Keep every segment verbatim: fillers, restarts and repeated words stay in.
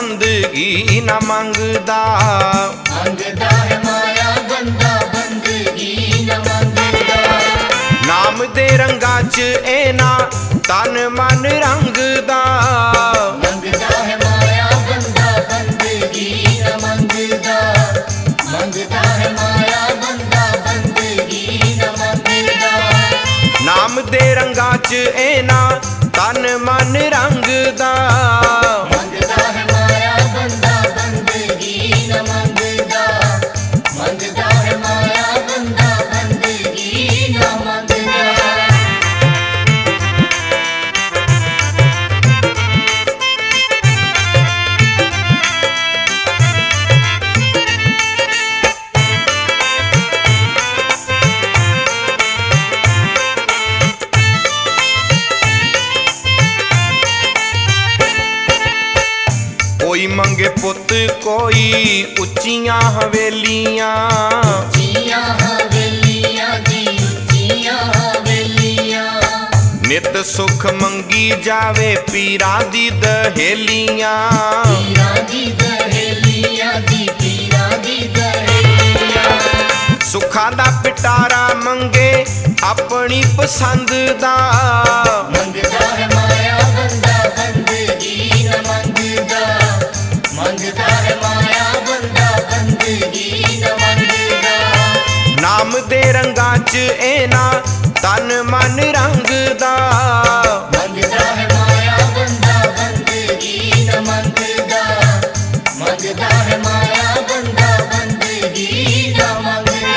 बंदगी न मंगदा। मंगदा है माया बंदा बंदगी न मंगदा। नाम दे रंगा च एना तन मन रंगदा। मंगदा है माया बंदा बंदगी न मंगदा। मंगदा है माया बंदा बंदगी न मंगदा। नाम दे रंगा च एना तन मन रंगदा। मंगदा है माया बंदा बंदगी न मंगदा। मंगदा है माया बंदा बंदगी न मंगदा। कोई मंगे पुत कोई उच्चियां हवेलियां। उच्चियां हवेलियां जी उच्चियां हवेलियां। नित सुख मंगी जावे पीरां दी दहेलियां। पीरां दी दहेलियां जी पीरां दी दहेलियां। सुखां दा पिटारा मंगे अपनी पसंद दा। मंगदा है माया बंदा बंदगी न मंगदा। मंगदा है माया बंदा बंदगी न मंगदा। नाम दे रंगा च एना तन मन रंगदा। मंगदा है माया बंदा बंदगी न मंगदा। मंगदा है माया बंदा बंदगी न मंगदा।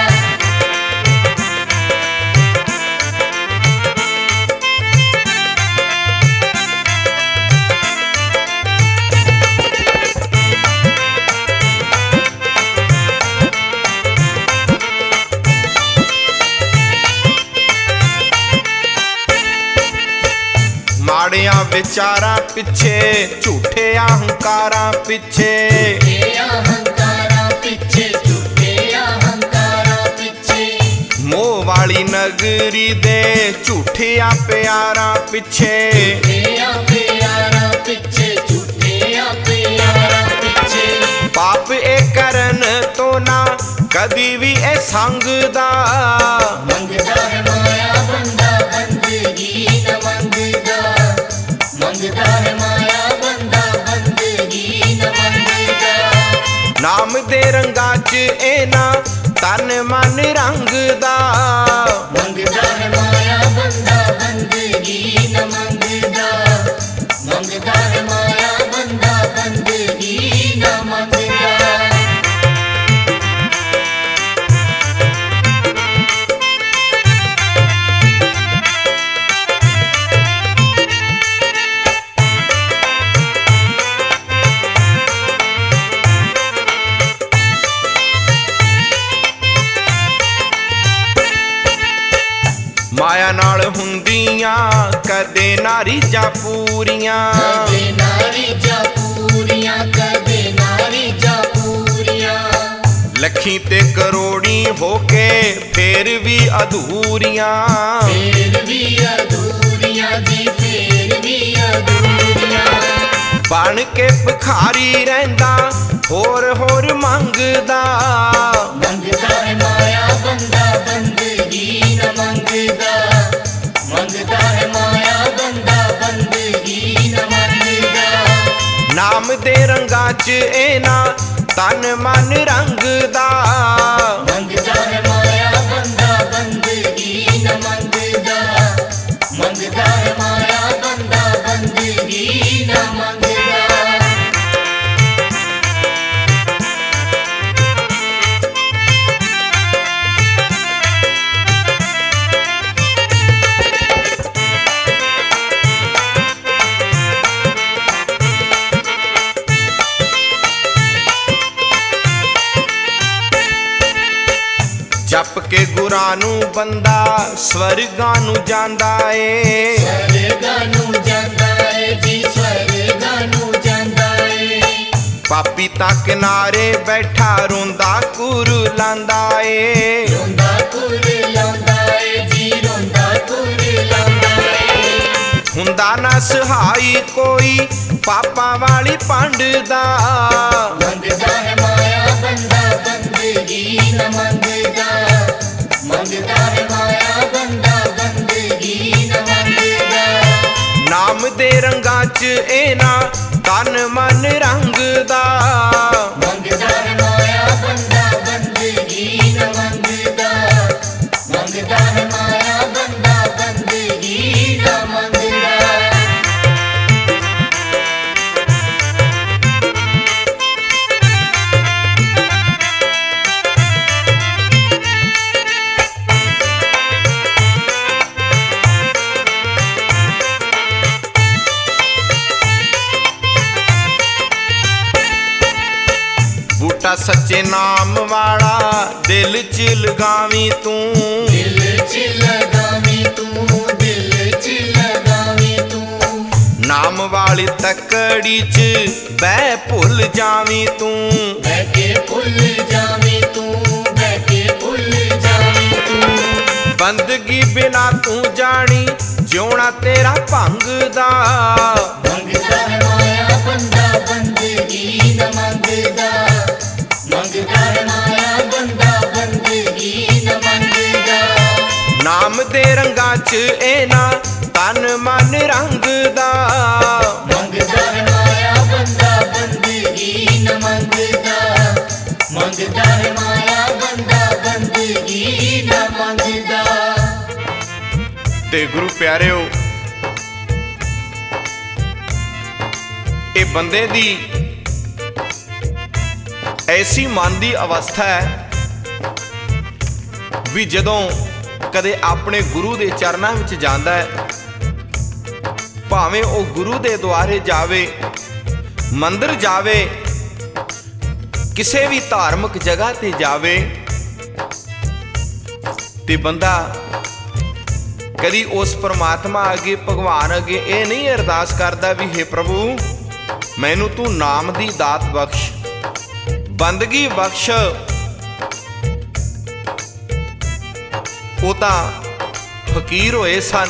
माड़िया विचारा पिछे झूठे अहंकारा पिछे। झूठे अहंकारा पिछे झूठे अहंकारा पिछे। मोह वाली नगरी दे झूठिया प्यारा पिछे। झूठिया प्यारा पिछे झूठिया प्यारा पिछे। पाप ए करन तो ना कदी भी ए संगदा। मंगदा है माया बंदा बंदगी न मंगदा। मंगदा है माया बंदा बंदगी न मंगदा। नाम दे रंगा च एना तन मन रंगदा। मंगदा है माया बंदा बंदगी न मंगदा। मंगदा है माया बंदा बंदगी न मंगदा। माया नाल हुंदियां कदे नारी जा पूरियां। कदे नारी जा पूरियां कदे नारी जा पूरियां। लखी ते करोड़ी होके फेर भी अधूरियां। फेर भी अधूरियां जी फेर भी अधूरियां। बन के भिखारी रहिंदा होर होर मंगदा। मंगदा है माया बंदा बंदगी न मंगदा। मंगदा है माया बंदा बंदगी न मंगदा। नाम दे रंगा च एना तन मन रंगदा। मंगदा है माया बंदा बंदगी न मंगदा। मंगदा है माया बंदा बंदगी न मंगदा। जप के गुरां नू बंदा स्वर्गां नू जांदा ए। स्वर्गां नू जांदा ए जी स्वर्गां नू जांदा ए। पापी ता किनारे बैठा रोंदा कुरलांदा ए। रोंदा कुरलांदा ए जी रोंदा कुरलांदा ए। ਹੁੰਦਾ ਨਾ ਸਹਾਈ ਕੋਈ ਪਾਪਾਂ ਵਾਲੀ ਪੰਡ ਦਾ। ਮੰਗਦਾ ਹੈ ਮਾਇਆ ਬੰਦਾ ਬੰਦਗੀ ਨਾ ਮੰਗਦਾ, ਮੰਗਦਾ ਹੈ ਮਾਇਆ ਬੰਦਾ ਬੰਦਗੀ ਨਾ ਮੰਗਦਾ। ਨਾਮ ਦੇ ਰੰਗਾਂ 'ਚ ਇਹਨਾਂ ਤਨ ਮਨ ਰੰਗਦਾ। ਮੰਗਦਾ ਹੈ ਮਾਇਆ ਬੰਦਾ ਬੰਦਗੀ ਨਾ ਮੰਗਦਾ, ਮੰਗਦਾ ਹੈ ਮਾਇਆ ਬੰਦਾ ਬੰਦਗੀ ਨਾ ਮੰਗਦਾ। ਬੂਟਾ ਸੱਚੇ ਨਾਮ ਵਾਲਾ ਦਿਲ 'ਚ ਲਗਾਵੀਂ ਤੂੰ, ਦਿਲ 'ਚ ਲਗਾਵੀਂ ਤੂੰ, ਦਿਲ 'ਚ ਲਗਾਵੀਂ ਤੂੰ। ਨਾਮ ਵਾਲੀ ਤਕੜੀ 'ਚ ਬਹਿ ਭੁੱਲ ਜਾਵੀਂ ਤੂੰ, ਬਹਿ ਕੇ ਭੁੱਲ ਜਾਵੀਂ ਤੂੰ, ਬਹਿ ਕੇ ਭੁੱਲ ਜਾਵੀਂ ਤੂੰ। ਬੰਦਗੀ ਬਿਨਾ ਤੂੰ ਜਾਣੀ ਜਿਉਣਾ ਤੇਰਾ ਭੰਗਦਾ। ਮੰਗਦਾ ਹੈ ਮਾਇਆ ਬੰਦਾ ਬੰਦਗੀ ਨਾ ਮੰਗਦਾ, ਮੰਗਦਾ ਹੈ ਮਾਇਆ ਬੰਦਾ ਬੰਦਗੀ ਨਾ ਮੰਗਦਾ। ਨਾਮ ਦੇ ਰੰਗਾਂ 'ਚ ਇਹਨਾਂ ਤਨ ਮਨ ਰੰਗਦਾ। ਮੰਗਦਾ ਹੈ ਮਾਇਆ ਬੰਦਾ ਬੰਦਗੀ ਨਾ ਮੰਗਦਾ, ਮੰਗਦਾ ਹੈ ਮਾਇਆ ਬੰਦਾ ਬੰਦਗੀ ਨਾ ਮੰਗਦਾ। ਤੇ ਗੁਰੂ ਪਿਆਰਿਓ, ਇਹ ਬੰਦੇ ਦੀ ਐਸੀ ਮਨ ਦੀ ਅਵਸਥਾ ਹੈ ਵੀ ਜਦੋਂ ਕਦੇ ਆਪਣੇ ਗੁਰੂ ਦੇ ਚਰਨਾਂ ਵਿੱਚ ਜਾਂਦਾ ਹੈ, ਭਾਵੇਂ ਉਹ ਗੁਰੂ ਦੇ ਦੁਆਰੇ ਜਾਵੇ, ਮੰਦਿਰ ਜਾਵੇ, ਕਿਸੇ ਵੀ ਧਾਰਮਿਕ ਜਗ੍ਹਾ ਤੇ ਜਾਵੇ, ਤੇ ਬੰਦਾ ਕਦੀ ਉਸ ਪਰਮਾਤਮਾ ਅੱਗੇ, ਭਗਵਾਨ ਅੱਗੇ ਇਹ ਨਹੀਂ ਅਰਦਾਸ ਕਰਦਾ ਵੀ ਹੇ ਪ੍ਰਭੂ ਮੈਨੂੰ ਤੂੰ ਨਾਮ ਦੀ ਦਾਤ ਬਖਸ਼, ਬੰਦਗੀ ਬਖਸ਼। ਉਹ ਤਾਂ ਫਕੀਰ ਹੋਏ ਸਨ,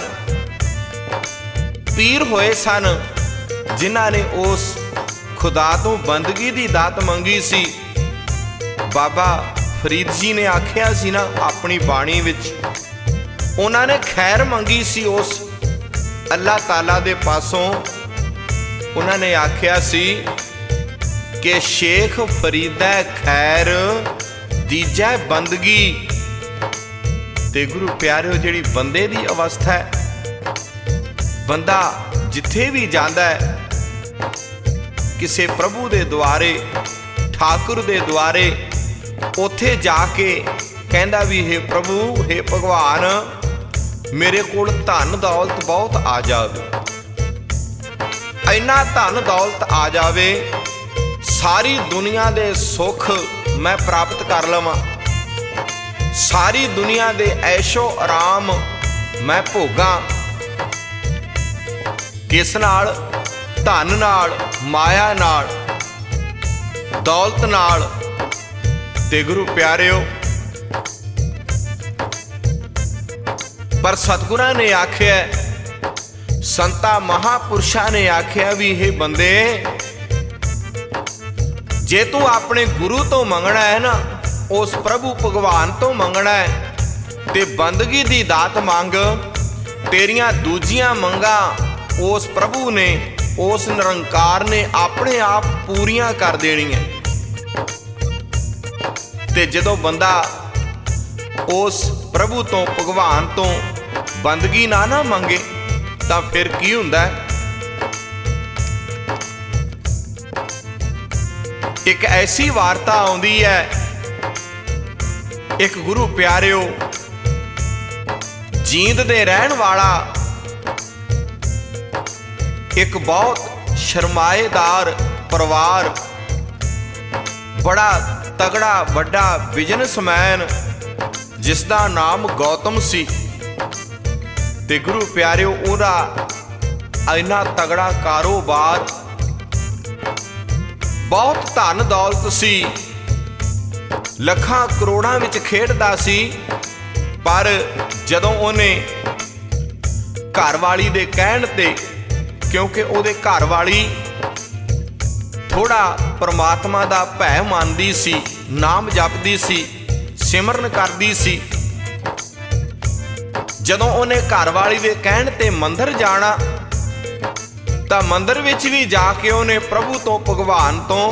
ਪੀਰ ਹੋਏ ਸਨ, ਜਿਨ੍ਹਾਂ ਨੇ ਉਸ ਖੁਦਾ ਤੋਂ ਬੰਦਗੀ ਦੀ ਦਾਤ ਮੰਗੀ ਸੀ। ਬਾਬਾ ਫਰੀਦ ਜੀ ਨੇ ਆਖਿਆ ਸੀ ਨਾ ਆਪਣੀ ਬਾਣੀ ਵਿੱਚ, ਉਹਨਾਂ ਨੇ ਖੈਰ ਮੰਗੀ ਸੀ ਉਸ ਅੱਲਾਹ ਤਾਲਾ ਦੇ ਪਾਸੋਂ। ਉਹਨਾਂ ਨੇ ਆਖਿਆ ਸੀ ਕਿ ਸ਼ੇਖ ਫਰੀਦਾ ਖੈਰ ਦੀਜੈ ਬੰਦਗੀ। ਤੇ ਗੁਰੂ ਪਿਆਰਿਓ, ਜਿਹੜੀ ਬੰਦੇ ਦੀ ਅਵਸਥਾ ਹੈ, ਬੰਦਾ ਜਿੱਥੇ ਵੀ ਜਾਂਦਾ ਹੈ, ਕਿਸੇ ਪ੍ਰਭੂ ਦੇ ਦੁਆਰੇ, ਠਾਕੁਰ ਦੇ ਦੁਆਰੇ, ਉੱਥੇ ਜਾ ਕੇ ਕਹਿੰਦਾ ਵੀ ਹੇ ਪ੍ਰਭੂ, ਹੇ ਭਗਵਾਨ, ਮੇਰੇ ਕੋਲ ਧਨ ਦੌਲਤ ਬਹੁਤ ਆ ਜਾਵੇ, ਇੰਨਾ ਧਨ ਦੌਲਤ ਆ ਜਾਵੇ, ਸਾਰੀ ਦੁਨੀਆ ਦੇ ਸੁੱਖ ਮੈਂ ਪ੍ਰਾਪਤ ਕਰ ਲਵਾਂ, ਸਾਰੀ ਦੁਨੀਆ ਦੇ ਐਸ਼ੋ ਆਰਾਮ ਮੈਂ ਭੋਗਾਂ। ਕਿਸ ਨਾਲ? ਧਨ ਨਾਲ, ਮਾਇਆ ਨਾਲ, ਦੌਲਤ ਨਾਲ। ਤੇ ਗੁਰੂ ਪਿਆਰਿਓ, ਪਰ ਸਤਿਗੁਰਾਂ ਨੇ ਆਖਿਆ, ਸੰਤਾਂ ਮਹਾਪੁਰਸ਼ਾਂ ਨੇ ਆਖਿਆ ਵੀ ਇਹ ਬੰਦੇ, ਜੇ ਤੂੰ ਆਪਣੇ ਗੁਰੂ ਤੋਂ ਮੰਗਣਾ ਹੈ ਨਾ, ਉਸ ਪ੍ਰਭੂ ਭਗਵਾਨ ਤੋਂ ਮੰਗਣਾ ਹੈ, ਤੇ ਬੰਦਗੀ ਦੀ ਦਾਤ ਮੰਗ। ਤੇਰੀਆਂ ਦੂਜੀਆਂ ਮੰਗਾਂ ਉਸ ਪ੍ਰਭੂ ਨੇ, ਉਸ ਨਿਰੰਕਾਰ ਨੇ ਆਪਣੇ ਆਪ ਪੂਰੀਆਂ ਕਰ ਦੇਣੀਆਂ। ਤੇ ਜਦੋਂ ਬੰਦਾ ਉਸ ਪ੍ਰਭੂ ਤੋਂ, ਭਗਵਾਨ ਤੋਂ ਬੰਦਗੀ ਨਾ ਨਾ ਮੰਗੇ, ਤਾਂ ਫਿਰ ਕੀ ਹੁੰਦਾ? ਇੱਕ ਐਸੀ ਵਾਰਤਾ ਆਉਂਦੀ ਹੈ, ਇੱਕ ਗੁਰੂ ਪਿਆਰਿਓ, ਜੀਂਦ ਦੇ ਰਹਿਣ ਵਾਲਾ ਇੱਕ ਬਹੁਤ ਸ਼ਰਮਾਏਦਾਰ ਪਰਿਵਾਰ, ਬੜਾ ਤਗੜਾ ਵੱਡਾ ਬਿਜ਼ਨਸਮੈਨ, ਜਿਸ ਦਾ ਨਾਮ ਗੌਤਮ ਸੀ। ਤੇ ਗੁਰੂ ਪਿਆਰਿਓ, ਉਹਦਾ ਇੰਨਾ ਤਗੜਾ ਕਾਰੋਬਾਰ, ਬਹੁਤ ਧਨ ਦੌਲਤ ਸੀ, ਲੱਖਾਂ ਕਰੋੜਾਂ ਵਿੱਚ ਖੇਡਦਾ ਸੀ। ਪਰ ਜਦੋਂ ਉਹਨੇ ਘਰ ਵਾਲੀ ਦੇ ਕਹਿਣ ਤੇ, ਕਿਉਂਕਿ ਉਹਦੇ ਘਰ ਵਾਲੀ ਥੋੜਾ ਪਰਮਾਤਮਾ ਦਾ ਭੈ ਮੰਨਦੀ ਸੀ, ਨਾਮ ਜਪਦੀ ਸੀ, ਸਿਮਰਨ ਕਰਦੀ ਸੀ। ਜਦੋਂ ਉਹਨੇ ਘਰ ਵਾਲੀ ਦੇ ਕਹਿਣ ਤੇ ਮੰਦਿਰ ਜਾਣਾ ਤਾਂ ਮੰਦਿਰ ਵਿੱਚ ਵੀ ਜਾ ਕੇ ਉਹਨੇ ਪ੍ਰਭੂ ਤੋਂ, ਭਗਵਾਨ ਤੋਂ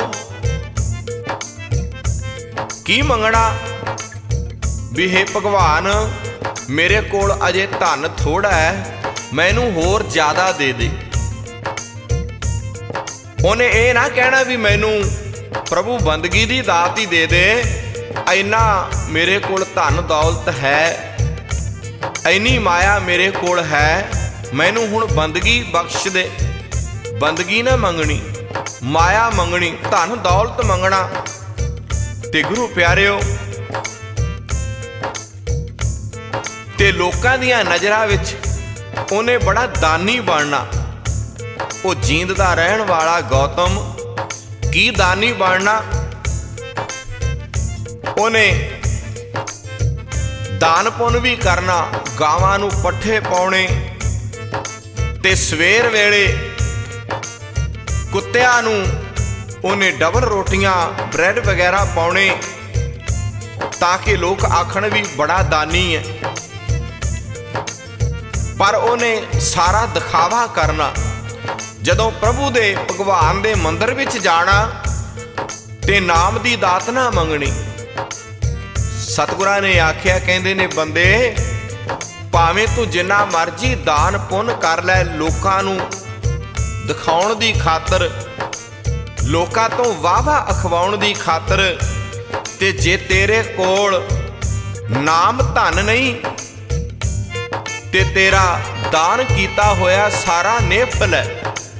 ਕੀ ਮੰਗਣਾ ਵੀ ਹੇ ਭਗਵਾਨ, ਮੇਰੇ ਕੋਲ ਅਜੇ ਧਨ ਥੋੜਾ ਹੈ, ਮੈਨੂੰ ਹੋਰ ਜ਼ਿਆਦਾ ਦੇ ਦੇ। ਉਹਨੇ ਇਹ ਨਾ ਕਹਿਣਾ ਵੀ ਮੈਨੂੰ ਪ੍ਰਭੂ ਬੰਦਗੀ ਦੀ ਦਾਤ ਹੀ ਦੇ ਦੇ, ਇੰਨਾ ਮੇਰੇ ਕੋਲ ਧਨ ਦੌਲਤ ਹੈ, ਇੰਨੀ ਮਾਇਆ ਮੇਰੇ ਕੋਲ ਹੈ, ਮੈਨੂੰ ਹੁਣ ਬੰਦਗੀ ਬਖਸ਼ ਦੇ। ਬੰਦਗੀ ਨਾ ਮੰਗਣੀ, ਮਾਇਆ ਮੰਗਣੀ, ਧਨ ਦੌਲਤ ਮੰਗਣਾ। ਤੇ ਗੁਰੂ ਪਿਆਰਿਓ, ਤੇ ਲੋਕਾਂ ਦੀਆਂ ਨਜ਼ਰਾਂ ਵਿੱਚ ਉਹਨੇ ਬੜਾ ਦਾਨੀ ਬਣਨਾ। ਉਹ ਜੀਂਦ ਦਾ ਰਹਿਣ ਵਾਲਾ ਗੌਤਮ ਕੀ ਦਾਨੀ ਬਣਨਾ। ਉਹਨੇ ਦਾਨ ਪੁੰਨ ਵੀ ਕਰਨਾ, ਗਾਵਾਂ ਨੂੰ ਪੱਠੇ ਪਾਉਣੇ, ਤੇ ਸਵੇਰ ਵੇਲੇ ਕੁੱਤਿਆਂ ਨੂੰ ਉਹਨੇ ਡਬਲ ਰੋਟੀਆਂ, ਬ੍ਰੈਡ ਵਗੈਰਾ ਪਾਉਣੇ, ਤਾਂ ਕਿ ਲੋਕ ਆਖਣ ਵੀ ਬੜਾ ਦਾਨੀ ਹੈ। ਪਰ ਉਹਨੇ ਸਾਰਾ ਦਿਖਾਵਾ ਕਰਨਾ। ਜਦੋਂ ਪ੍ਰਭੂ ਦੇ, ਭਗਵਾਨ ਦੇ ਮੰਦਿਰ ਵਿੱਚ ਜਾਣਾ ਤੇ ਨਾਮ ਦੀ ਦਾਤ ਨਾ ਮੰਗਣੀ। ਸਤਿਗੁਰਾਂ ਨੇ ਆਖਿਆ, ਕਹਿੰਦੇ ਨੇ ਬੰਦੇ, ਭਾਵੇਂ ਤੂੰ ਜਿੰਨਾ ਮਰਜ਼ੀ ਦਾਨ ਪੁੰਨ ਕਰ ਲੈ, ਲੋਕਾਂ ਨੂੰ ਦਿਖਾਉਣ ਦੀ ਖਾਤਰ, ਲੋਕਾਂ ਤੋਂ ਵਾਹਵਾ ਅਖਵਾਉਣ ਦੀ ਖਾਤਰ, ਤੇ ਜੇ ਤੇਰੇ ਕੋਲ ਨਾਮ ਧਨ ਨਹੀਂ ਤੇ ਤੇਰਾ ਦਾਨ ਕੀਤਾ ਹੋਇਆ ਸਾਰਾ ਨਿਫਲ ਹੈ।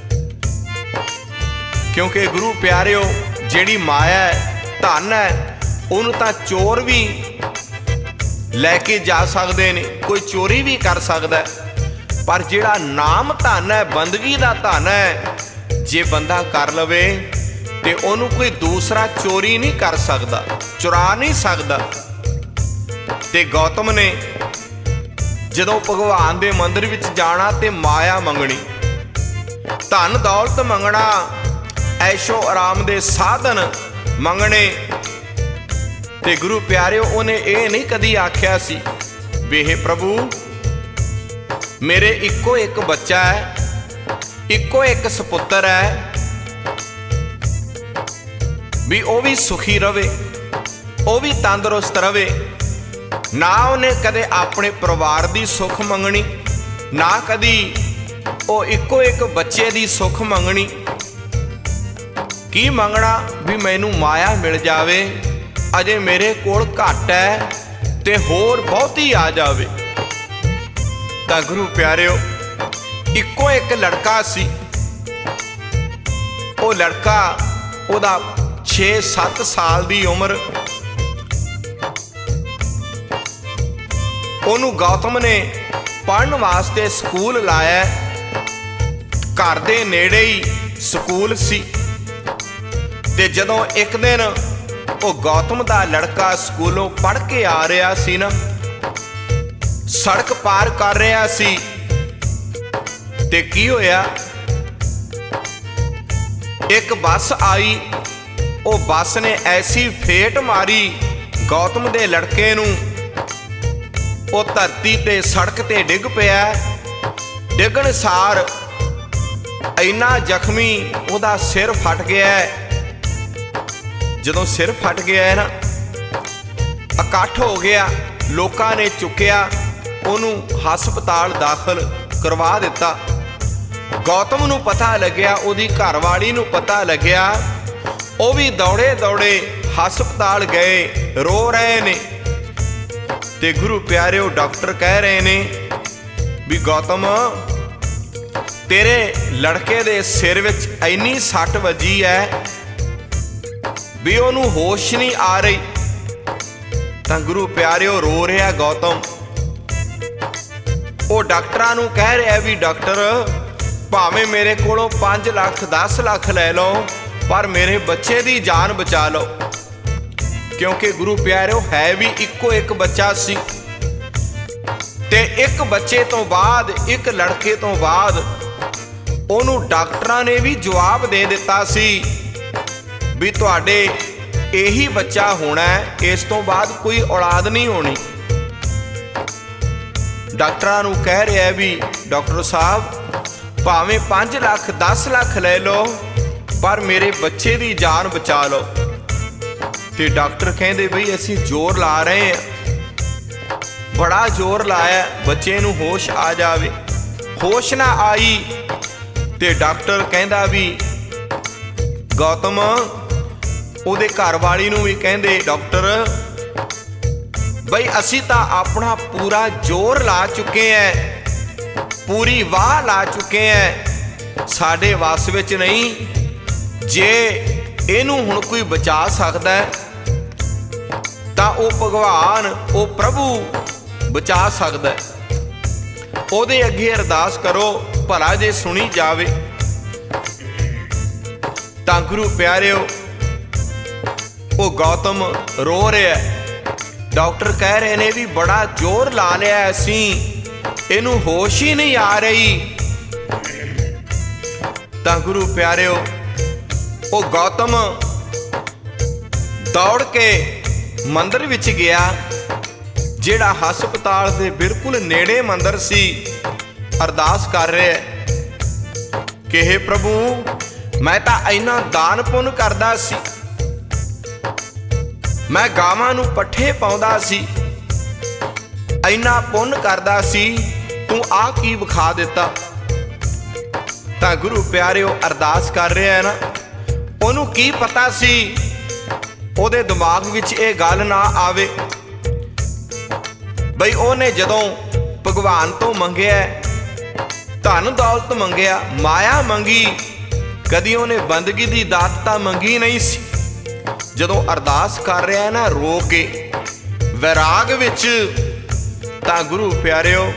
ਕਿਉਂਕਿ ਗੁਰੂ ਪਿਆਰਿਓ, ਜਿਹੜੀ ਮਾਇਆ ਹੈ, ਧਨ ਹੈ, ਉਹਨੂੰ ਤਾਂ ਚੋਰ ਵੀ ਲੈ ਕੇ ਜਾ ਸਕਦੇ ਨੇ, ਕੋਈ ਚੋਰੀ ਵੀ ਕਰ ਸਕਦਾ, ਪਰ ਜਿਹੜਾ ਨਾਮ ਧਨ ਹੈ, ਬੰਦਗੀ ਦਾ ਧਨ ਹੈ, ਜੇ ਬੰਦਾ ਕਰ ਲਵੇ ਤੇ ਉਹਨੂੰ ਕੋਈ ਦੂਸਰਾ ਚੋਰੀ ਨਹੀਂ ਕਰ ਸਕਦਾ, ਚੁਰਾ ਨਹੀਂ ਸਕਦਾ। ਤੇ ਗੌਤਮ ਨੇ ਜਦੋਂ ਭਗਵਾਨ ਦੇ ਮੰਦਿਰ ਵਿੱਚ ਜਾਣਾ ਤੇ ਮਾਇਆ ਮੰਗਣੀ, ਧਨ ਦੌਲਤ ਮੰਗਣਾ, ਐਸ਼ੋ ਆਰਾਮ ਦੇ ਸਾਧਨ ਮੰਗਣੇ। ਤੇ ਗੁਰੂ ਪਿਆਰਿਓ, ਉਹਨੇ ਇਹ ਨਹੀਂ ਕਦੀ ਆਖਿਆ ਸੀ ਵੀ ਹੇ ਪ੍ਰਭੂ, ਮੇਰੇ ਇੱਕੋ ਇੱਕ ਬੱਚਾ ਹੈ, ਇੱਕੋ ਇੱਕ ਸਪੁੱਤਰ ਹੈ, ਵੀ ਉਹ ਵੀ ਸੁਖੀ ਰਵੇ, ਉਹ ਵੀ ਤੰਦਰੁਸਤ ਰਵੇ। ਨਾ ਉਹਨੇ ਕਦੇ ਆਪਣੇ ਪਰਿਵਾਰ ਦੀ ਸੁੱਖ ਮੰਗਣੀ, ਨਾ ਕਦੀ ਉਹ ਇੱਕੋ ਇੱਕ ਬੱਚੇ ਦੀ ਸੁੱਖ ਮੰਗਣੀ। ਕੀ ਮੰਗਣਾ ਵੀ ਮੈਨੂੰ ਮਾਇਆ ਮਿਲ ਜਾਵੇ, ਅਜੇ ਮੇਰੇ ਕੋਲ ਘੱਟ ਹੈ ਤੇ ਹੋਰ ਬਹੁਤੀ ਆ ਜਾਵੇ। ਤਾਂ ਗੁਰੂ ਪਿਆਰਿਓ, ਇੱਕੋ ਇੱਕ ਲੜਕਾ ਸੀ। ਉਹ ਲੜਕਾ, ਉਹਦਾ ਛੇ ਸੱਤ ਸਾਲ ਦੀ ਉਮਰ, ਉਹਨੂੰ ਗੌਤਮ ਨੇ ਪੜ੍ਹਨ ਵਾਸਤੇ ਸਕੂਲ ਲਾਇਆ। ਘਰ ਦੇ ਨੇੜੇ ਹੀ ਸਕੂਲ ਸੀ। ਤੇ ਜਦੋਂ ਇੱਕ ਦਿਨ ਉਹ ਗੌਤਮ ਦਾ ਲੜਕਾ ਸਕੂਲੋਂ ਪੜ੍ਹ ਕੇ ਆ ਰਿਹਾ ਸੀ ਨਾ, ਸੜਕ ਪਾਰ ਕਰ ਰਿਹਾ ਸੀ, ਤੇ ਕੀ ਹੋਇਆ, ਇੱਕ ਬੱਸ ਆਈ। ਉਹ ਬੱਸ ਨੇ ਐਸੀ ਫੇਟ ਮਾਰੀ ਗੌਤਮ ਦੇ ਲੜਕੇ ਨੂੰ, ਉਹ ਧਰਤੀ ਤੇ, ਸੜਕ ਤੇ ਡਿੱਗ ਪਿਆ। ਡਿੱਗਣ ਸਾਰ ਇੰਨਾ ਜ਼ਖਮੀ, ਉਹਦਾ ਸਿਰ ਫਟ ਗਿਆ। ਜਦੋਂ ਸਿਰ ਫਟ ਗਿਆ ਨਾ, ਇਕੱਠ ਹੋ ਗਿਆ, ਲੋਕਾਂ ਨੇ ਚੁੱਕਿਆ, ਉਹਨੂੰ ਹਸਪਤਾਲ ਦਾਖਲ ਕਰਵਾ ਦਿੱਤਾ। ਗੌਤਮ ਨੂੰ ਪਤਾ ਲੱਗਿਆ, ਉਹਦੀ ਘਰਵਾਲੀ ਨੂੰ ਪਤਾ ਲੱਗਿਆ, ਉਹ ਵੀ ਦੌੜੇ ਦੌੜੇ ਹਸਪਤਾਲ ਗਏ, ਰੋ ਰਹੇ ਨੇ। ਤੇ ਗੁਰੂ ਪਿਆਰਿਓ, ਡਾਕਟਰ ਕਹਿ ਰਹੇ ਨੇ ਵੀ ਗੌਤਮ, ਤੇਰੇ ਲੜਕੇ ਦੇ ਸਿਰ ਵਿੱਚ ਇੰਨੀ ਸੱਟ ਵੱਜੀ ਹੈ ਵੀ ਉਹਨੂੰ ਹੋਸ਼ ਨਹੀਂ ਆ ਰਹੀ। ਤਾਂ ਗੁਰੂ ਪਿਆਰਿਓ, ਰੋ ਰਿਹਾ ਗੌਤਮ। ਉਹ ਡਾਕਟਰਾਂ ਨੂੰ ਕਹਿ ਰਿਹਾ ਵੀ ਡਾਕਟਰ, ਭਾਵੇਂ ਮੇਰੇ ਕੋਲੋਂ ਪੰਜ ਲੱਖ ਦਸ ਲੱਖ ਲੈ ਲਓ, ਪਰ ਮੇਰੇ ਬੱਚੇ ਦੀ ਜਾਨ ਬਚਾ ਲਓ। ਕਿਉਂਕਿ ਗੁਰੂ ਪਿਆਰਿਓ, ਹੈ ਵੀ ਇੱਕੋ ਇੱਕ ਬੱਚਾ ਸੀ। ਤੇ ਇੱਕ ਬੱਚੇ ਤੋਂ ਬਾਅਦ, ਇੱਕ ਲੜਕੇ ਤੋਂ ਬਾਅਦ ਉਹਨੂੰ ਡਾਕਟਰਾਂ ਨੇ ਵੀ ਜਵਾਬ ਦੇ ਦਿੱਤਾ ਸੀ ਵੀ ਤੁਹਾਡੇ ਇਹੀ ਬੱਚਾ ਹੋਣਾ ਹੈ, ਇਸ ਤੋਂ ਬਾਅਦ ਕੋਈ ਔਲਾਦ ਨਹੀਂ ਹੋਣੀ। ਡਾਕਟਰਾਂ ਨੂੰ ਕਹਿ ਰਿਹਾ ਵੀ ਡਾਕਟਰ ਸਾਹਿਬ ਭਾਵੇਂ ਪੰਜ ਲੱਖ ਦਸ ਲੱਖ ਲੈ ਲਓ, ਪਰ ਮੇਰੇ ਬੱਚੇ ਦੀ ਜਾਨ ਬਚਾ ਲਓ। ਤੇ ਡਾਕਟਰ ਕਹਿੰਦੇ ਬਈ ਅਸੀਂ ਜ਼ੋਰ ਲਾ ਰਹੇ ਹਾਂ, ਬੜਾ ਜ਼ੋਰ ਲਾਇਆ, ਬੱਚੇ ਨੂੰ ਹੋਸ਼ ਆ ਜਾਵੇ। ਹੋਸ਼ ਨਾ ਆਈ ਤੇ ਡਾਕਟਰ ਕਹਿੰਦਾ ਵੀ ਗੌਤਮ, ਉਹਦੇ ਘਰ ਵਾਲੀ ਨੂੰ ਵੀ ਕਹਿੰਦੇ ਡਾਕਟਰ ਬਈ ਅਸੀਂ ਤਾਂ ਆਪਣਾ ਪੂਰਾ ਜ਼ੋਰ ਲਾ ਚੁੱਕੇ ਐ, ਪੂਰੀ ਵਾਹ ਲਾ ਚੁੱਕੇ ਐ, ਸਾਡੇ ਵੱਸ ਵਿੱਚ ਨਹੀਂ। ਜੇ ਇਹਨੂੰ ਹੁਣ ਕੋਈ ਬਚਾ ਸਕਦਾ ਹੈ ਤਾਂ ਉਹ ਭਗਵਾਨ, ਉਹ ਪ੍ਰਭੂ ਬਚਾ ਸਕਦਾ ਹੈ। ਉਹਦੇ ਅੱਗੇ ਅਰਦਾਸ ਕਰੋ, ਭਲਾ ਜੇ ਸੁਣੀ ਜਾਵੇ। ਤਾਂ ਗੁਰੂ ਪਿਆਰਿਓ, ਉਹ ਗੌਤਮ ਰੋ ਰਿਹਾ। ਡਾਕਟਰ ਕਹਿ ਰਹੇ ਨੇ ਵੀ ਬੜਾ ਜ਼ੋਰ ਲਾ ਲਿਆ ਅਸੀਂ, ਇਹਨੂੰ ਹੋਸ਼ ਹੀ ਨਹੀਂ ਆ ਰਹੀ। ਤਾਂ ਗੁਰੂ ਪਿਆਰਿਓ, ਉਹ ਗੌਤਮ ਦੌੜ ਕੇ ਮੰਦਰ ਵਿੱਚ ਗਿਆ, ਜਿਹੜਾ ਹਸਪਤਾਲ ਦੇ ਬਿਲਕੁਲ ਨੇੜੇ ਮੰਦਰ ਸੀ। ਅਰਦਾਸ ਕਰ ਰਿਹਾ ਕਿ ਹੇ ਪ੍ਰਭੂ, ਮੈਂ ਤਾਂ ਇੰਨਾ ਦਾਨ ਪੁੰਨ ਕਰਦਾ ਸੀ, ਮੈਂ ਗਾਵਾਂ ਨੂੰ ਪੱਠੇ ਪਾਉਂਦਾ ਸੀ, ਇੰਨਾ ਪੁੰਨ ਕਰਦਾ ਸੀ, ਤੂੰ ਆ ਕੀ ਵਿਖਾ ਦਿੱਤਾ। ਤਾਂ ਗੁਰੂ ਪਿਆਰਿਓ ਅਰਦਾਸ ਕਰ ਰਿਹਾ ਹੈ ਨਾ, ਉਹਨੂੰ ਕੀ ਪਤਾ ਸੀ ਉਹਦੇ ਦਿਮਾਗ ਵਿੱਚ ਇਹ ਗੱਲ ਨਾ ਆਵੇ ਬਈ ਉਹਨੇ ਜਦੋਂ ਭਗਵਾਨ ਤੋਂ ਮੰਗਿਆ, ਧਨ ਦੌਲਤ ਮੰਗਿਆ, ਮਾਇਆ ਮੰਗੀ, ਕਦੀ ਉਹਨੇ ਬੰਦਗੀ ਦੀ ਦਾਤ ਤਾਂ ਮੰਗੀ ਨਹੀਂ ਸੀ। ਜਦੋਂ ਅਰਦਾਸ ਕਰ ਰਿਹਾ ਨਾ ਰੋ ਕੇ ਵੈਰਾਗ ਵਿੱਚ, ਤਾਂ ਗੁਰੂ ਪਿਆਰਿਓ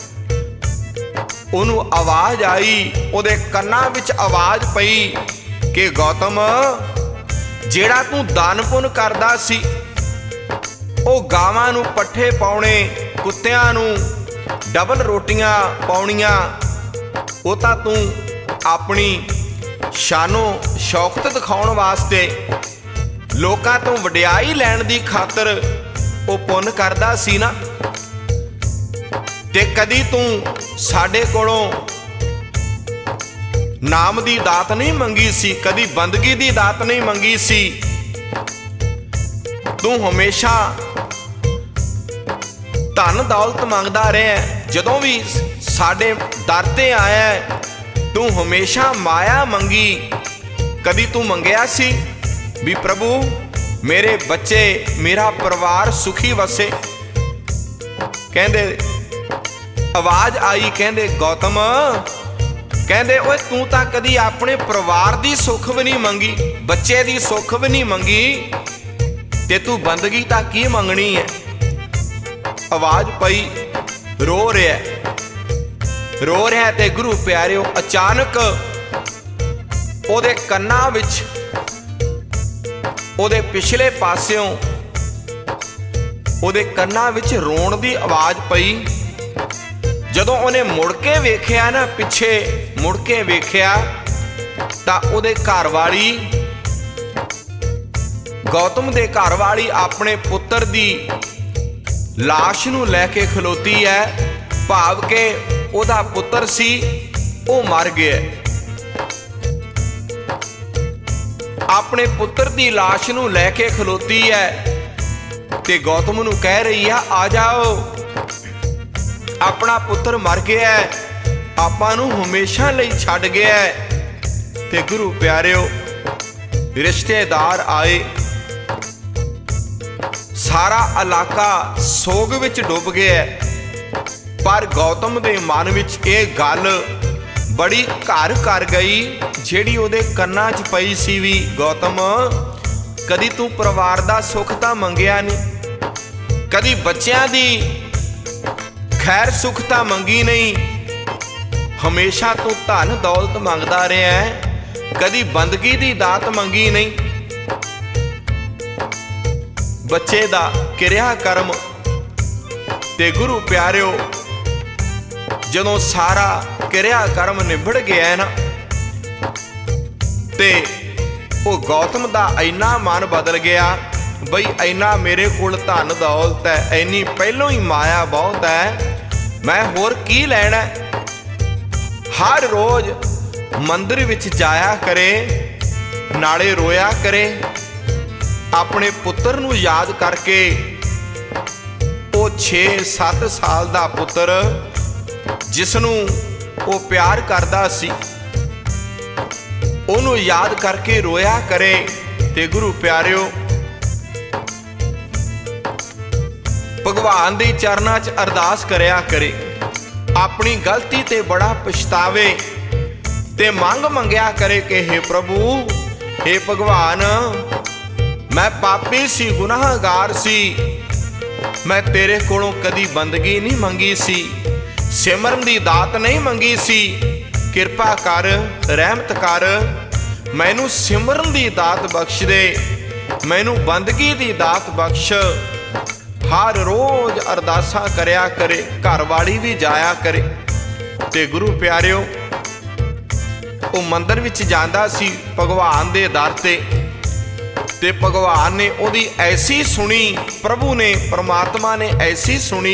ਉਹਨੂੰ ਆਵਾਜ਼ ਆਈ, ਉਹਦੇ ਕੰਨਾਂ ਵਿੱਚ ਆਵਾਜ਼ ਪਈ ਕਿ ਗੌਤਮ, ਜਿਹੜਾ ਤੂੰ ਦਾਨ ਪੁੰਨ ਕਰਦਾ ਸੀ, ਉਹ ਗਾਵਾਂ ਨੂੰ ਪੱਠੇ ਪਾਉਣੇ, ਕੁੱਤਿਆਂ ਨੂੰ ਡਬਲ ਰੋਟੀਆਂ ਪਾਉਣੀਆਂ, ਉਹ ਤਾਂ ਤੂੰ ਆਪਣੀ ਸ਼ਾਨੋ ਸ਼ੌਕਤ ਦਿਖਾਉਣ ਵਾਸਤੇ, ਲੋਕਾਂ ਤੋਂ ਵਡਿਆਈ ਲੈਣ ਦੀ ਖਾਤਰ ਉਹ ਪੁੰਨ ਕਰਦਾ ਸੀ ਨਾ। ਤੇ ਕਦੀ ਤੂੰ ਸਾਡੇ ਕੋਲੋਂ ਨਾਮ ਦੀ ਦਾਤ ਨਹੀਂ ਮੰਗੀ ਸੀ, ਕਦੀ ਬੰਦਗੀ ਦੀ ਦਾਤ ਨਹੀਂ ਮੰਗੀ ਸੀ। ਤੂੰ ਹਮੇਸ਼ਾ ਧਨ ਦੌਲਤ ਮੰਗਦਾ ਰਿਹਾ। ਜਦੋਂ ਵੀ ਸਾਡੇ ਦਰ ਤੇ ਆਇਆ, ਤੂੰ ਹਮੇਸ਼ਾ ਮਾਇਆ ਮੰਗੀ। ਕਦੀ ਤੂੰ ਮੰਗਿਆ ਸੀ ਵੀ ਪ੍ਰਭੂ ਮੇਰੇ ਬੱਚੇ, ਮੇਰਾ ਪਰਿਵਾਰ ਸੁਖੀ ਵਸੇ। ਕਹਿੰਦੇ ਆਵਾਜ਼ ਆਈ, ਕਹਿੰਦੇ ਗੌਤਮ, ਕਹਿੰਦੇ ਓਏ ਤੂੰ ਤਾਂ ਕਦੀ ਆਪਣੇ ਪਰਿਵਾਰ ਦੀ ਸੁੱਖ ਵੀ ਨਹੀਂ ਮੰਗੀ, ਬੱਚੇ ਦੀ ਸੁੱਖ ਵੀ ਨਹੀਂ ਮੰਗੀ, ਤੇ ਤੂੰ ਬੰਦਗੀ ਤਾਂ ਕੀ ਮੰਗਣੀ ਹੈ। ਆਵਾਜ਼ ਪਈ, ਰੋ ਰਿਹਾ ਰੋ ਰਿਹਾ ਤੇ ਗੁਰੂ ਪਿਆਰਿਓ ਅਚਾਨਕ ਉਹਦੇ ਕੰਨਾਂ ਵਿੱਚ, ਉਹਦੇ ਪਿਛਲੇ ਪਾਸਿਓਂ ਉਹਦੇ ਕੰਨਾਂ ਵਿੱਚ ਰੋਣ ਦੀ ਆਵਾਜ਼ ਪਈ। ਜਦੋਂ ਉਹਨੇ ਮੁੜ ਕੇ ਵੇਖਿਆ ਨਾ, ਪਿੱਛੇ ਮੁੜ ਕੇ ਵੇਖਿਆ, ਤਾਂ ਉਹਦੇ ਘਰ ਵਾਲੀ, ਗੌਤਮ ਦੇ ਘਰ ਵਾਲੀ ਆਪਣੇ ਪੁੱਤਰ ਦੀ ਲਾਸ਼ ਨੂੰ ਲੈ ਕੇ ਖਲੋਤੀ ਹੈ। ਭਾਵ ਕਿ ਉਹਦਾ ਪੁੱਤਰ ਸੀ, ਉਹ ਮਰ ਗਿਆ। ਆਪਣੇ ਪੁੱਤਰ ਦੀ ਲਾਸ਼ ਨੂੰ ਲੈ ਕੇ ਖਲੋਤੀ ਹੈ ਤੇ ਗੌਤਮ ਨੂੰ ਕਹਿ ਰਹੀ ਆ, ਆ ਜਾਓ, ਆਪਣਾ ਪੁੱਤਰ ਮਰ ਗਿਆ, ਆਪਾਂ ਨੂੰ ਹਮੇਸ਼ਾ ਲਈ ਛੱਡ ਗਿਆ। ਤੇ ਗੁਰੂ ਪਿਆਰਿਓ ਰਿਸ਼ਤੇਦਾਰ ਆਏ, ਸਾਰਾ ਇਲਾਕਾ ਸੋਗ ਵਿੱਚ ਡੁੱਬ ਗਿਆ। ਪਰ ਗੌਤਮ ਦੇ ਮਨ ਵਿੱਚ ਇਹ ਗੱਲ ਬੜੀ ਘਰ ਕਰ ਗਈ, ਜਿਹੜੀ ਉਹਦੇ ਕੰਨਾਂ 'ਚ ਪਈ ਸੀ ਵੀ ਗੌਤਮ, ਕਦੀ ਤੂੰ ਪਰਿਵਾਰ ਦਾ ਸੁੱਖ ਤਾਂ ਮੰਗਿਆ ਨਹੀਂ, ਕਦੀ ਬੱਚਿਆਂ ਦੀ ਖੈਰ ਸੁੱਖ ਤਾਂ ਮੰਗੀ ਨਹੀਂ, ਹਮੇਸ਼ਾ ਤੂੰ ਧਨ ਦੌਲਤ ਮੰਗਦਾ ਰਿਹਾ, ਕਦੀ ਬੰਦਗੀ ਦੀ ਦਾਤ ਮੰਗੀ ਨਹੀਂ। ਬੱਚੇ ਦਾ ਕਿਰਿਆ ਕਰਮ ਤੇ ਗੁਰੂ ਪਿਆਰਿਓ ਜਦੋਂ ਸਾਰਾ ਕਿਰਿਆ ਕਰਮ ਨਿਬੜ ਗਿਆ ਨਾ ਤੇ ਉਹ ਗੌਤਮ ਦਾ ਇੰਨਾ ਮਨ ਬਦਲ ਗਿਆ ਬਈ ਇੰਨਾ ਮੇਰੇ ਕੋਲ ਧਨ ਦੌਲਤ ਹੈ, ਇੰਨੀ ਪਹਿਲੋਂ ਹੀ ਮਾਇਆ ਬਹੁਤ ਹੈ, ਮੈਂ ਹੋਰ ਕੀ ਲੈਣਾ। ਹਰ ਰੋਜ਼ ਮੰਦਿਰ ਵਿੱਚ ਜਾਇਆ ਕਰੇ, ਨਾਲੇ ਰੋਇਆ ਕਰੇ, ਆਪਣੇ ਪੁੱਤਰ ਨੂੰ ਯਾਦ ਕਰਕੇ। ਉਹ ਛੇ ਸੱਤ ਸਾਲ ਦਾ ਪੁੱਤਰ ਜਿਸ ਨੂੰ ਉਹ ਪਿਆਰ ਕਰਦਾ ਸੀ, ਉਹਨੂੰ ਯਾਦ ਕਰਕੇ ਰੋਇਆ ਕਰੇ। ਤੇ ਗੁਰੂ ਪਿਆਰਿਓ, ਭਗਵਾਨ ਦੇ ਚਰਨਾਂ 'ਚ ਅਰਦਾਸ ਕਰਿਆ ਕਰੇ, ਆਪਣੀ ਗਲਤੀ ਤੇ ਬੜਾ ਪਛਤਾਵੇ ਤੇ ਮੰਗ ਮੰਗਿਆ ਕਰੇ ਕਿ ਹੇ ਪ੍ਰਭੂ, ਹੇ ਭਗਵਾਨ, ਮੈਂ ਪਾਪੀ ਸੀ, ਗੁਨਾਹਗਾਰ ਸੀ, ਮੈਂ ਤੇਰੇ ਕੋਲੋਂ ਕਦੀ ਬੰਦਗੀ ਨਹੀਂ ਮੰਗੀ ਸੀ, ਸਿਮਰਨ ਦੀ ਦਾਤ ਨਹੀਂ ਮੰਗੀ ਸੀ, ਕਿਰਪਾ ਕਰ, ਰਹਿਮਤ ਕਰ, ਮੈਨੂੰ ਸਿਮਰਨ ਦੀ ਦਾਤ ਬਖਸ਼ ਦੇ, ਮੈਨੂੰ ਬੰਦਗੀ ਦੀ ਦਾਤ ਬਖਸ਼। ਹਰ ਰੋਜ਼ ਅਰਦਾਸਾਂ ਕਰਿਆ ਕਰੇ, ਘਰ ਵਾਲੀ ਵੀ ਜਾਇਆ ਕਰੇ। ਤੇ ਗੁਰੂ ਪਿਆਰਿਓ, ਉਹ ਮੰਦਿਰ ਵਿੱਚ ਜਾਂਦਾ ਸੀ ਭਗਵਾਨ ਦੇ ਦਰ ਤੇ, ਤੇ ਭਗਵਾਨ ਨੇ ਉਹਦੀ ਐਸੀ ਸੁਣੀ, ਪ੍ਰਭੂ ਨੇ, ਪਰਮਾਤਮਾ ਨੇ ਐਸੀ ਸੁਣੀ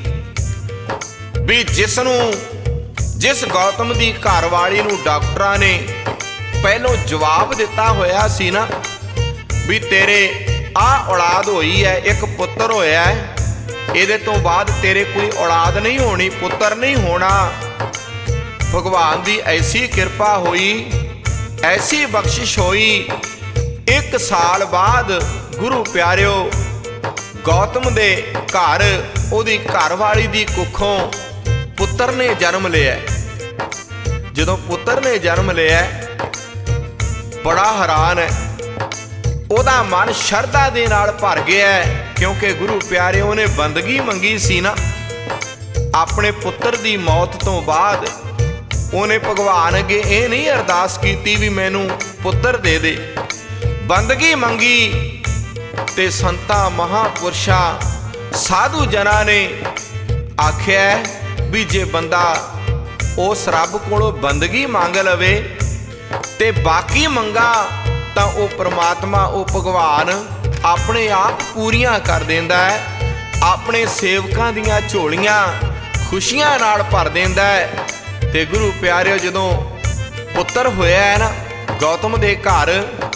ਵੀ ਜਿਸ ਨੂੰ ਜਿਸ ਗੌਤਮ ਦੀ ਘਰ ਵਾਲੀ ਨੂੰ ਡਾਕਟਰਾਂ ਨੇ ਪਹਿਲੋਂ ਜਵਾਬ ਦਿੱਤਾ ਹੋਇਆ ਸੀ ਨਾ ਵੀ ਤੇਰੇ ਆਹ ਔਲਾਦ ਹੋਈ ਹੈ, ਇੱਕ ਪੁੱਤਰ ਹੋਇਆ ਹੈ, ਇਹਦੇ ਤੋਂ ਬਾਅਦ ਤੇਰੇ ਕੋਈ ਔਲਾਦ ਨਹੀਂ ਹੋਣੀ, ਪੁੱਤਰ ਨਹੀਂ ਹੋਣਾ। ਭਗਵਾਨ ਦੀ ਐਸੀ ਕਿਰਪਾ ਹੋਈ, ਐਸੀ ਬਖਸ਼ਿਸ਼ ਹੋਈ। ਇੱਕ ਸਾਲ ਬਾਅਦ ਗੁਰੂ ਪਿਆਰਿਓ, ਗੌਤਮ ਦੇ ਘਰ ਉਹਦੀ ਘਰਵਾਲੀ ਦੀ ਕੁੱਖੋਂ ਪੁੱਤਰ ਨੇ ਜਨਮ ਲਿਆ। ਜਦੋਂ ਪੁੱਤਰ ਨੇ ਜਨਮ ਲਿਆ, ਬੜਾ ਹੈਰਾਨ ਹੈ, ਉਹਦਾ ਮਨ ਸ਼ਰਧਾ ਦੇ ਨਾਲ ਭਰ ਗਿਆ, ਕਿਉਂਕਿ ਗੁਰੂ ਪਿਆਰਿਓ ਨੇ ਬੰਦਗੀ ਮੰਗੀ ਸੀ ਨਾ। ਆਪਣੇ ਪੁੱਤਰ ਦੀ ਮੌਤ ਤੋਂ ਬਾਅਦ ਉਹਨੇ ਭਗਵਾਨ ਅੱਗੇ ਇਹ ਨਹੀਂ ਅਰਦਾਸ ਕੀਤੀ ਵੀ ਮੈਨੂੰ ਪੁੱਤਰ ਦੇ ਦੇ, ਬੰਦਗੀ ਮੰਗੀ। ਤੇ ਸੰਤਾਂ, ਮਹਾਂਪੁਰਸ਼ਾਂ, ਸਾਧੂ ਜਨਾਂ ਨੇ ਆਖਿਆ ਵੀ ਜੇ ਬੰਦਾ ਉਸ ਰੱਬ ਕੋਲੋਂ ਬੰਦਗੀ ਮੰਗ ਲਵੇ ਤੇ ਬਾਕੀ ਮੰਗਾ ਤਾਂ ਉਹ ਪ੍ਰਮਾਤਮਾ, ਉਹ ਭਗਵਾਨ ਆਪਣੇ ਆਪ ਪੂਰੀਆਂ ਕਰ ਦਿੰਦਾ ਹੈ, ਆਪਣੇ ਸੇਵਕਾਂ ਦੀਆਂ ਝੋਲੀਆਂ ਖੁਸ਼ੀਆਂ ਨਾਲ ਭਰ ਦਿੰਦਾ ਹੈ। ਤੇ ਗੁਰੂ ਪਿਆਰਿਓ, ਜਦੋਂ ਪੁੱਤਰ ਹੋਇਆ ਹੈ ਨਾ ਗੌਤਮ ਦੇ ਘਰ,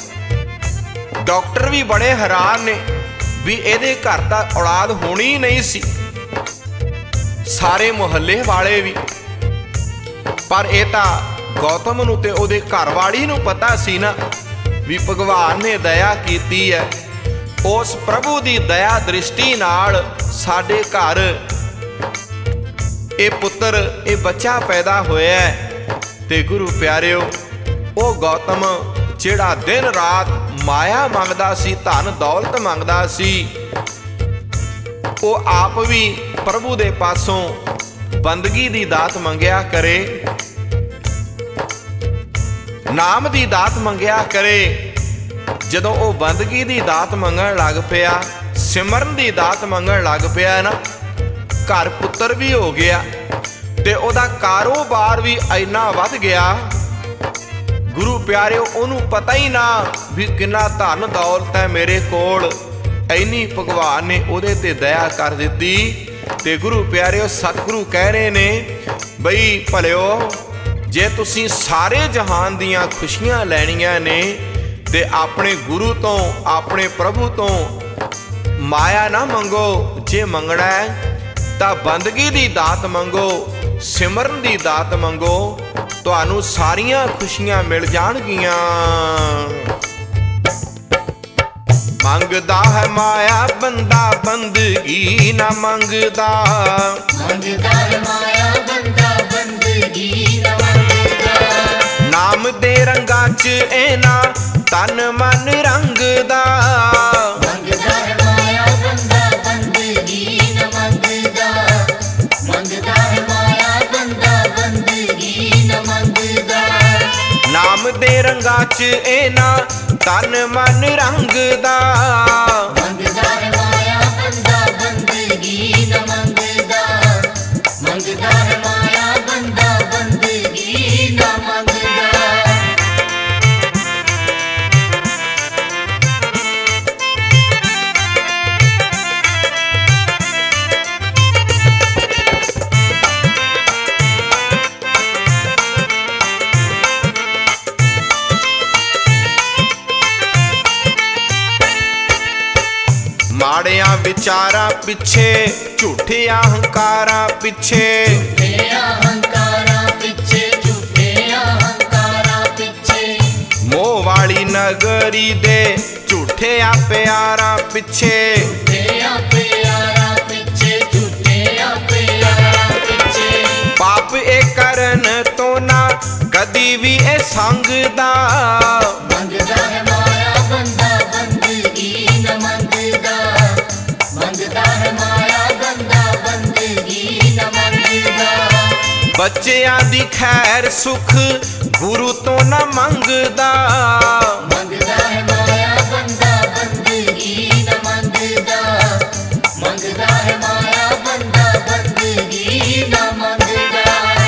ਡਾਕਟਰ ਵੀ ਬੜੇ ਹੈਰਾਨ ਨੇ ਵੀ ਇਹਦੇ ਘਰ ਤਾਂ ਔਲਾਦ ਹੋਣੀ ਨਹੀਂ ਸੀ, ਸਾਰੇ ਮੁਹੱਲੇ ਵਾਲੇ ਵੀ। ਪਰ ਇਹ ਤਾਂ ਗੌਤਮ ਨੂੰ ਤੇ ਉਹਦੇ ਘਰਵਾਲੀ ਨੂੰ ਪਤਾ ਸੀ ਨਾ ਵੀ ਭਗਵਾਨ ਨੇ ਦਇਆ ਕੀਤੀ ਹੈ। ਉਸ ਪ੍ਰਭੂ ਦੀ ਦਇਆ ਦ੍ਰਿਸ਼ਟੀ ਨਾਲ ਸਾਡੇ ਘਰ ਇਹ ਪੁੱਤਰ, ਇਹ ਬੱਚਾ ਪੈਦਾ ਹੋਇਆ। ਤੇ ਗੁਰੂ ਪਿਆਰਿਓ, ਉਹ ਗੌਤਮ ਜਿਹੜਾ ਦਿਨ ਰਾਤ ਮਾਇਆ ਮੰਗਦਾ ਸੀ, ਧਨ ਦੌਲਤ ਮੰਗਦਾ ਸੀ, ਉਹ ਆਪ ਵੀ ਪ੍ਰਭੂ ਦੇ ਪਾਸੋਂ ਬੰਦਗੀ ਦੀ ਦਾਤ ਮੰਗਿਆ ਕਰੇ, ਨਾਮ ਦੀ ਦਾਤ ਮੰਗਿਆ ਕਰੇ। ਜਦੋਂ ਉਹ ਬੰਦਗੀ ਦੀ ਦਾਤ ਮੰਗਣ ਲੱਗ ਪਿਆ, ਸਿਮਰਨ ਦੀ ਦਾਤ ਮੰਗਣ ਲੱਗ ਪਿਆ ਨਾ, ਘਰ ਪੁੱਤਰ ਵੀ ਹੋ ਗਿਆ ਤੇ ਉਹਦਾ ਕਾਰੋਬਾਰ ਵੀ ਇੰਨਾ ਵੱਧ ਗਿਆ। ਗੁਰੂ ਪਿਆਰਿਓ, ਉਹਨੂੰ ਪਤਾ ਹੀ ਨਾ ਵੀ ਕਿੰਨਾ ਧਨ ਦੌਲਤ ਹੈ ਮੇਰੇ ਕੋਲ, ਇੰਨੀ ਭਗਵਾਨ ਨੇ ਉਹਦੇ ਤੇ ਦਇਆ ਕਰ ਦਿੱਤੀ। ਤੇ ਗੁਰੂ ਪਿਆਰਿਓ, ਸਤਿਗੁਰੂ ਕਹਿ ਰਹੇ ਨੇ ਬਈ ਭਲਿਓ, ਜੇ ਤੁਸੀਂ ਸਾਰੇ ਜਹਾਨ ਦੀਆਂ ਖੁਸ਼ੀਆਂ ਲੈਣੀਆਂ ਨੇ ਤੇ ਆਪਣੇ ਗੁਰੂ ਤੋਂ, ਆਪਣੇ ਪ੍ਰਭੂ ਤੋਂ ਮਾਇਆ ਨਾ ਮੰਗੋ। ਜੇ ਮੰਗਣਾ ਹੈ ਤਾਂ ਬੰਦਗੀ ਦੀ ਦਾਤ ਮੰਗੋ, ਸਿਮਰਨ ਦੀ ਦਾਤ ਮੰਗੋ, ਤੁਹਾਨੂੰ ਸਾਰੀਆਂ ਖੁਸ਼ੀਆਂ ਮਿਲ ਜਾਣਗੀਆਂ। ਮੰਗਦਾ ਹੈ ਮਾਇਆ ਬੰਦਾ, ਬੰਦਗੀ ਨਾ ਮੰਗਦਾ, ਮੰਗਦਾ ਹੈ ਮਾਇਆ ਬੰਦਾ, ਬੰਦਗੀ ਨਾ ਮੰਗਦਾ। ਨਾਮ ਦੇ ਰੰਗਾਂ 'ਚ ਇਹਨਾਂ ਤਨ ਮਨ ਰੰਗਦਾ, ਮੰਗਦਾ ਹੈ ਮਾਇਆ ਬੰਦਾ, ਬੰਦਗੀ ਨਾ ਮੰਗਦਾ। ਮੰਗਦਾ ਹੈ ਮਾਇਆ ਬੰਦਾ, ਬੰਦਗੀ ਨਾ ਮੰਗਦਾ। ਨਾਮ ਦੇ ਰੰਗਾਂ 'ਚ ਇਹਨਾਂ ਤਨ ਮਨ ਰੰਗਦਾ। ਮੰਗਦਾ ਹੈ ਮਾਇਆ ਬੰਦਾ, ਬੰਦਗੀ ਨਾ ਮੰਗਦਾ। ਮੰਗਦਾ ਹੈ ਮਾਇਆ ਪਿੱਛੇ ਝੂਠੇ ਅਹੰਕਾਰਾਂ ਪਿੱਛੇ ਝੂਠੇ ਅਹੰਕਾਰਾਂ ਪਿੱਛੇ ਝੂਠੇ ਅਹੰਕਾਰਾਂ ਪਿੱਛੇ ਮੋਹ ਵਾਲੀ ਨਗਰੀ ਦੇ ਝੂਠਿਆਂ ਪਿਆਰਾਂ ਪਿੱਛੇ ਝੂਠਿਆਂ ਪਿਆਰਾਂ ਪਿੱਛੇ ਝੂਠਿਆਂ ਪਿਆਰਾਂ ਪਿੱਛੇ ਪਾਪ ਇਹ ਕਰਨ ਤੋਂ ਨਾ ਕਦੀ ਵੀ ਇਹ ਸੰਗ ਦਾ ਮੰਗਦਾ ਹੈ ਮਾਇਆ ਬੰਦਾ ਬੰਦਗੀ ਨ ਮੰਗਦਾ ਮੰਗਦਾ ਹੈ ਮਾਇਆ ਬੰਦਾ ਬੰਦਗੀ ਨ ਮੰਗਦਾ ਬੱਚਿਆਂ ਦੀ ਖੈਰ ਸੁਖ ਗੁਰੂ ਤੋਂ ਨਾ ਮੰਗਦਾ ਮੰਗਦਾ ਹੈ ਮਾਇਆ ਬੰਦਾ ਬੰਦਗੀ ਨ ਮੰਗਦਾ ਮੰਗਦਾ ਹੈ ਮਾਇਆ ਬੰਦਾ ਬੰਦਗੀ ਨ ਮੰਗਦਾ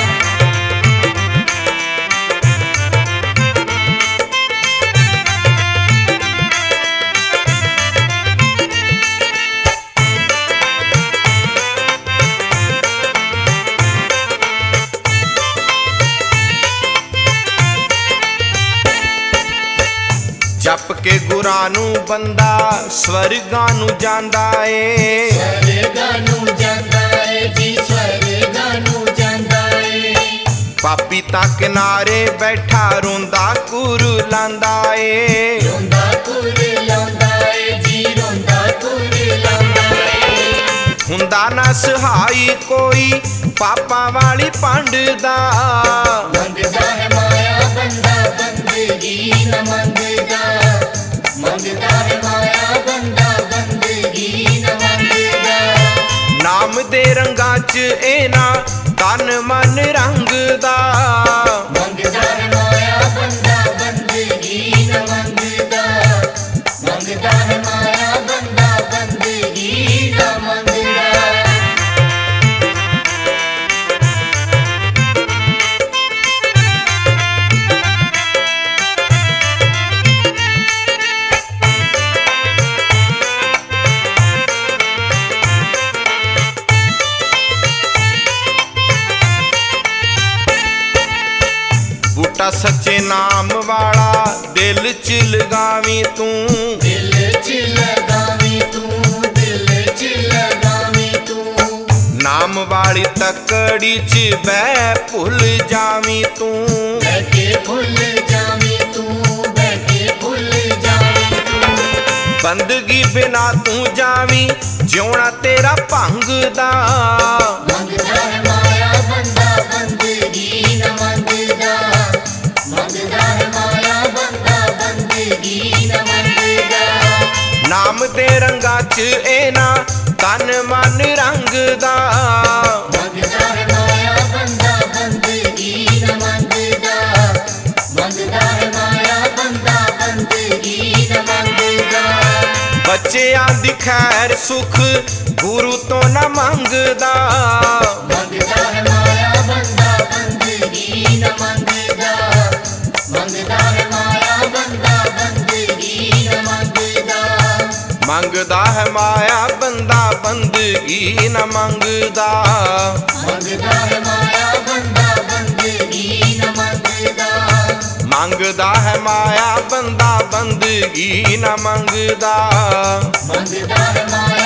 ਜਪ ਕੇ ਗੁਰਾਂ ਨੂੰ ਬੰਦਾ ਸਵਰਗਾਂ ਨੂੰ ਜਾਂਦਾ ਏ ਸਵਰਗਾਂ ਨੂੰ ਜਾਂਦਾ ਏ ਜੀ ਸਵਰਗਾਂ ਨੂੰ ਜਾਂਦਾ ਏ ਪਾਪੀ ਤਾਂ ਕਿਨਾਰੇ ਬੈਠਾ ਰੋਂਦਾ ਕੁਰਲਾਂਦਾ ਏ ਰੋਂਦਾ ਕੁਰਲਾਂਦਾ ਏ ਜੀ ਰੋਂਦਾ ਕੁਰਲਾਂਦਾ ਏ ਹੁੰਦਾ ਨਾ ਸਹਾਈ ਕੋਈ ਪਾਪਾਂ ਵਾਲੀ ਪੰਡ ਦਾ ਮੰਗਦਾ ਹੈ ਮਾਇਆ ਬੰਦਾ ਬੰਦਗੀ ਨ ਮੰਗਦਾ ਮੰਗਦਾ ਹੈ ਮਾਇਆ ਬੰਦਾ ਬੰਦਗੀ ਨ ਮੰਗਦਾ ਨਾਮ ਦੇ ਰੰਗਾਂ 'ਚ ਇਹ ਨਾ ਤਨ ਮਨ ਰੰਗਦਾ ਮੰਗਦਾ ਹੈ ਮਾਇਆ ਬੰਦਾ ਬੰਦਗੀ ਨ ਮੰਗਦਾ ਮੰਗਦਾ ਹੈ ਮਾਇਆ ਬੰਦਾ ਬੰਦਗੀ ਨ ਮੰਗਦਾ ਬੂਟਾ ਸੱਚੇ ਨਾਮ ਵਾਲਾ ਦਿਲ 'ਚ ਲਗਾਵੀਂ ਤੂੰ ਦਿਲ 'ਚ ਲਗਾਵੀਂ ਤੂੰ ਦਿਲ 'ਚ ਲਗਾਵੀਂ ਤੂੰ ਨਾਮ ਵਾਲੀ ਤਕੜੀ 'ਚ ਬਹਿ ਭੁੱਲ ਜਾਵੀਂ ਤੂੰ ਬਹਿ ਕੇ ਭੁੱਲ ਜਾਵੀਂ ਤੂੰ ਬਹਿ ਕੇ ਭੁੱਲ ਜਾਵੀਂ ਤੂੰ ਬੰਦਗੀ ਬਿਨਾ ਤੂੰ ਜਾਵੀਂ ਜਿਉਣਾ ਤੇਰਾ ਭੰਗ ਦਾ ਮੰਗਦਾ ਹੈ ਮਾਇਆ ਬੰਦਾ ਬੰਦਗੀ ਨ ਮੰਗਦਾ ਮੰਗਦਾ ਹੈ ਮਾਇਆ ਬੰਦਾ ਬੰਦਗੀ ਨ ਮੰਗਦਾ ਨਾਮ ਦੇ ਰੰਗਾਂ 'ਚ ਇਹ ਨਾ ਤਨ ਮਨ ਰੰਗਦਾ ਮੰਗਦਾ ਹੈ ਮਾਇਆ ਬੰਦਾ ਬੰਦਗੀ ਨ ਮੰਗਦਾ ਮੰਗਦਾ ਹੈ ਮਾਇਆ ਬੰਦਾ ਬੰਦਗੀ ਨ ਮੰਗਦਾ ਬੱਚਿਆਂ ਦੀ ਖੈਰ ਸੁਖ ਗੁਰੂ ਤੋਂ ਨਾ ਮੰਗਦਾ ਮੰਗਦਾ ਹੈ ਮਾਇਆ ਬੰਦਾ ਬੰਦਗੀ ਨ ਮੰਗਦਾ ਮੰਗਦਾ ਹੈ ਮਾਇਆ ਬੰਦਾ ਬੰਦਗੀ ਨ ਮੰਗਦਾ ਮੰਗਦਾ ਹੈ ਮਾਇਆ ਬੰਦਾ ਬੰਦਗੀ ਨਾ ਮੰਗਦਾ ਮੰਗਦਾ ਹੈ ਮਾਇਆ ਬੰਦਾ ਬੰਦਗੀ ਨ ਮੰਗਦਾ ਮੰਗਦਾ ਹੈ ਮਾਇਆ ਬੰਦਾ ਬੰਦਗੀ ਨਾ ਮੰਗਦਾ ਮੰਗਦਾ ਹੈ ਮਾਇਆ